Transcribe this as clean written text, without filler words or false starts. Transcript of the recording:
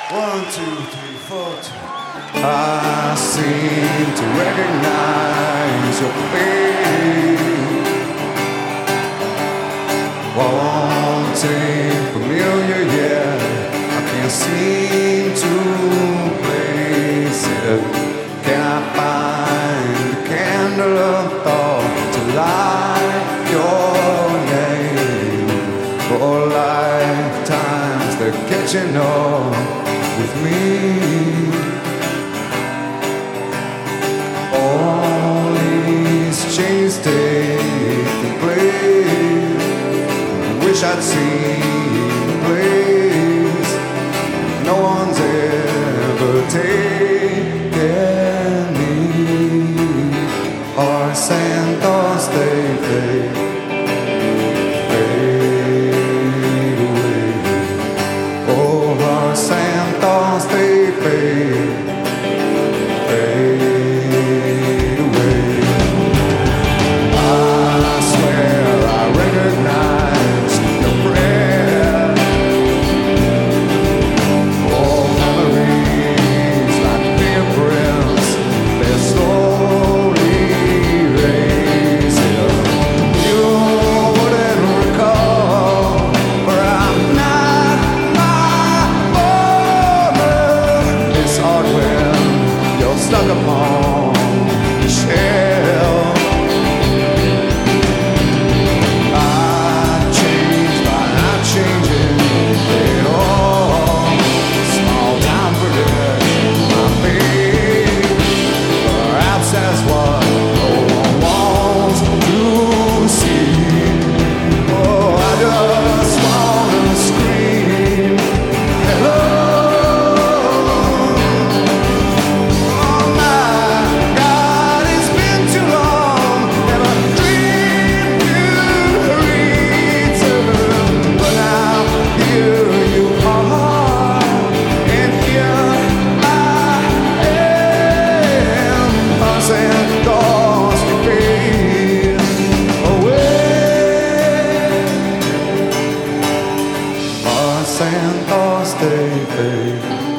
1, 2, 3, 4. I seem to recognize your face, wanting familiar, yeah. I can't seem to place it. Can I find the candle of thought to light your name? For lifetimes they're catching up with me. All these chains taking place. I wish I'd seen the place no one's ever taken me. Our Santos, they fade away. Oh, our Santos, they fade away. I swear I recognize your breath. All memories like fingerprints, they're slowly erasing. You wouldn't recall, for I'm not my woman. It's hard when you're stuck upon the shelf. I changed by not changing at all. Small town protection, my faith. Perhaps that's what no one wants to see. Oh, I just wanna scream hello. Oh my God, it's been too long. Never dreamed you'd return, but now here you are, and here I am. Us and thoughts to fade away. Us and thoughts they fade.